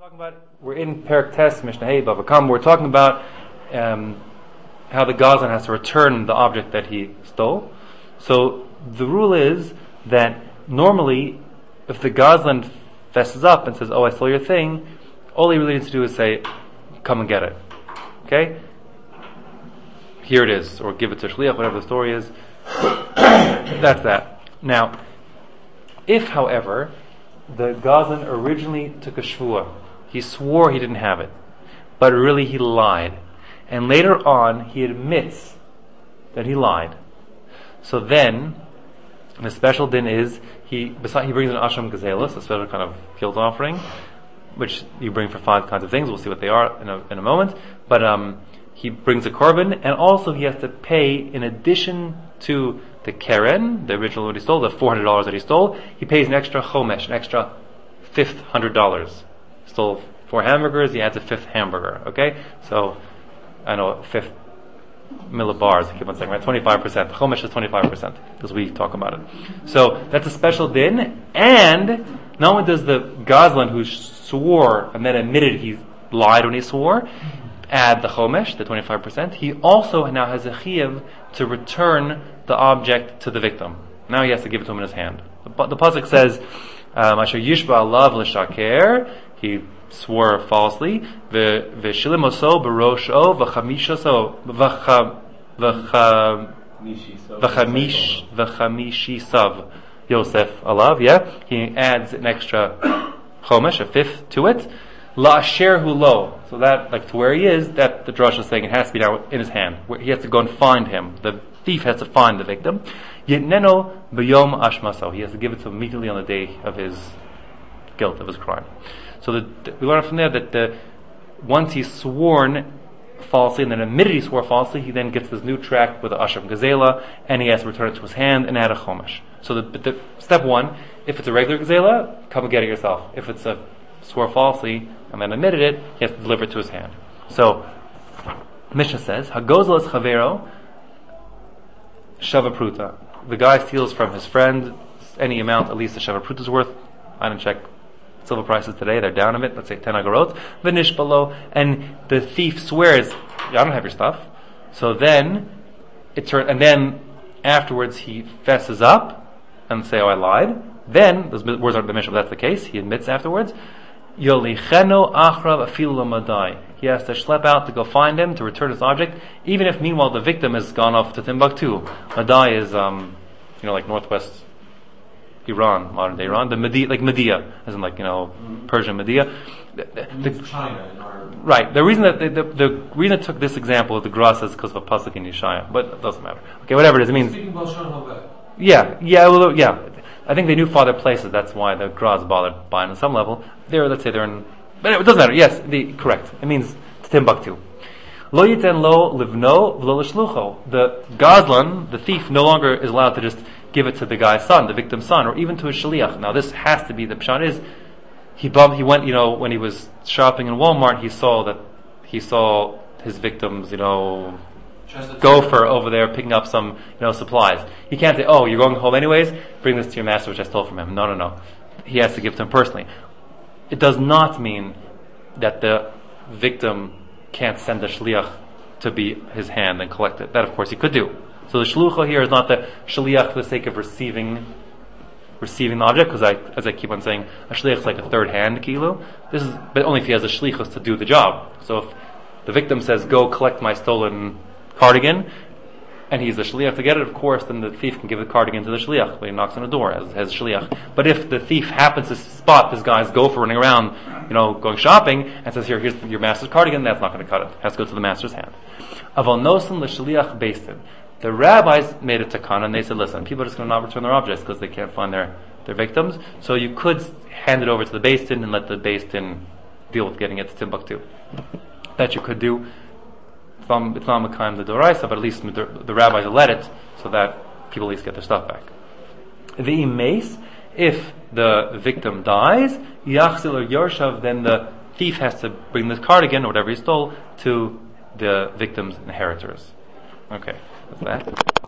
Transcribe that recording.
We're in Perek Tes, Mishnah Hey, Bava Kama. We're talking about how the Gazlan has to return the object that he stole. So the rule is that normally, if the Gazlan fesses up and says, "Oh, I stole your thing," all he really needs to do is say, "Come and get it." Okay? Here it is, or give it to Shliach, whatever the story is. That's that. Now, if, however, the Gazlan originally took a shvuah, he swore he didn't have it, but really he lied, and later on he admits that he lied. So then, the special din is he brings an asham gazelus, a special kind of guilt offering, which you bring for 5 kinds of things. We'll see what they are in a moment. But he brings a korban, and also he has to pay, in addition to the keren, the original what he stole, the $400 that he stole, he pays an extra chomesh, an extra fifth $100. Stole 4 hamburgers, he adds a 5th hamburger. Okay, so I know 5th millibars. I keep on saying, right? 25%. Chomesh is 25%, because we talk about it. So that's a special din. And not only does the Gazlan who swore and then admitted he lied when he swore add the chomesh, the 25%, he also now has a chiyuv to return the object to the victim. Now he has to give it to him in his hand. The pasuk says, "Asher yishba alav l'shaker," he swore falsely, "V'shilimoso b'rosho v'chamishisav Yosef alav." Yeah, he adds an extra chomesh, a 5th to it. La'asher hu lo, so that, like, to where he is, that the drush is saying it has to be now in his hand. He has to go and find him. The thief has to find the victim. Yitneno b'yom ashmaso, he has to give it to him immediately on the day of his guilt, of his crime. So we learn from there that once he's sworn falsely and then admitted he swore falsely, he then gets this new tract with the asham gazela, and he has to return it to his hand and add a chomesh. So the step 1, if it's a regular gazela, come and get it yourself. If it's a swore falsely and then admitted it, he has to deliver it to his hand. So Mishnah says, "Hagozel es chavero shava pruta." The guy steals from his friend any amount, at least a shava pruta is worth. I didn't check silver prices today; they're down a bit. Let's say 10 agorot. V'nish below, and the thief swears, "Yeah, I don't have your stuff." So then and then afterwards he fesses up and say, "Oh, I lied." Then those words aren't the Mishnah. But that's the case. He admits afterwards. Yolicheno achrav afilu lamadai. He has to schlep out to go find him, to return his object, even if meanwhile the victim has gone off to Timbuktu. Madai is, like northwest Iran, modern day Iran. The Media, as in Persian Media. China in our... Right. The reason that the reason I took this example of the Gras is because of a pasuk in Yeshaya, but it doesn't matter. Okay, whatever it is, it means. Yeah. I think they knew farther places. That's why the Gra is bothered by it on some level. Let's say they're in. But anyway, it doesn't matter. Yes, correct. It means Timbuktu. Lo yiten lo livno v'lo l'shlucho. The Gazlan, the thief, no longer is allowed to just give it to the guy's son, the victim's son, or even to his shliach. Now, this has to be the pshat is he went. When he was shopping in Walmart, he saw his victim's gopher over there picking up some supplies. He can't say, "Oh, you're going home anyways, bring this to your master which I stole from him." No. He has to give it to him personally. It does not mean that the victim can't send the shliach to be his hand and collect it. That of course he could do. So the shlucha here is not the shliach for the sake of receiving the object, because as I keep on saying, a shliach is like a third hand kilo. But only if he has a shlichus to do the job. So if the victim says, "Go collect my stolen cardigan," and he's the shliach to get it, of course, then the thief can give the cardigan to the shliach when he knocks on the door as shliach. But if the thief happens to spot this guy's gopher running around, going shopping, and says, here's your master's cardigan, that's not going to cut it. It has to go to the master's hand. Aval nosen l'shliach beistin. The rabbis made a takana, and they said, listen, people are just going to not return their objects because they can't find their victims. So you could hand it over to the beistin and let the beistin deal with getting it to Timbuktu. That you could do. It's not Mekayim the Doraisa, but at least the rabbis let it so that people at least get their stuff back. The mace, if the victim dies, Yachzil or Yorshav, then the thief has to bring this cardigan or whatever he stole to the victim's inheritors. Okay, that's that.